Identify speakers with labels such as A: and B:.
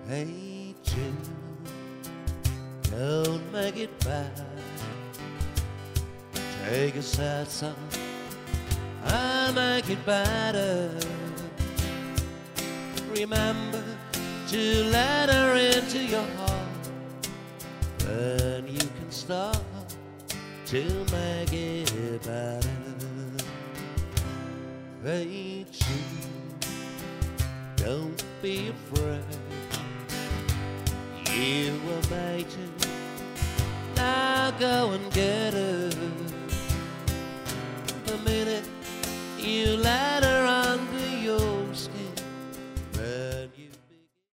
A: Hey Jude, don't make it bad. Take a sad song, I'll make it better. Remember to let her into your heart, then you can start to make it better. Hey Jude, don't be afraid. You were made to, now go and get her. The minute you let her